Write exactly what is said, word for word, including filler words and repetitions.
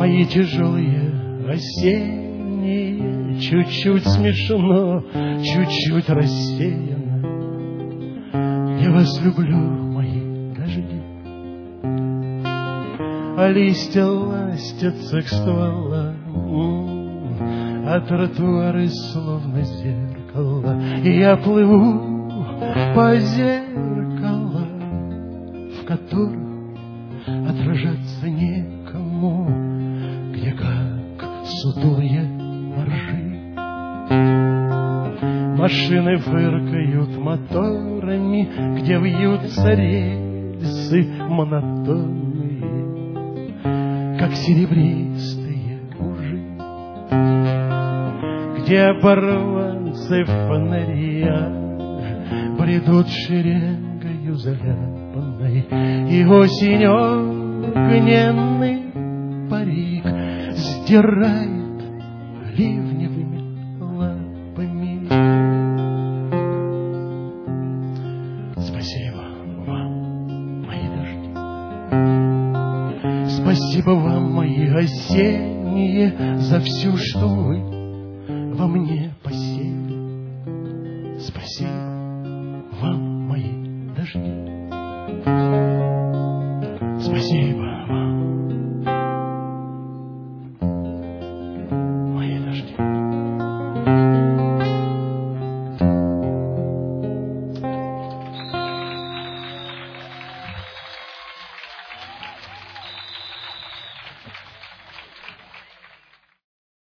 мои тяжелые осенние, чуть-чуть смешно, чуть-чуть рассеяно. Я вас люблю, мои дожди, а листья ластятся к стволам, а тротуары словно зеркало, и я плыву по зеркалам, в которых отражаться некому, где как сутулые моржи. Машины фыркают моторами, где вьются рельсы монотонные, как серебристые мужи, где оборванцы в фонарях бредут шеренгою заляпанной, и осенью огненный парик сдирает ливневыми лапами. Спасибо вам, мои дожди, спасибо вам, мои осенние, за все, что вы во мне посеяли.